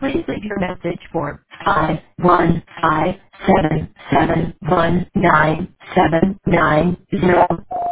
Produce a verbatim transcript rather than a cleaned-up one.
Please leave your message for five one five seven seven one nine seven nine zero.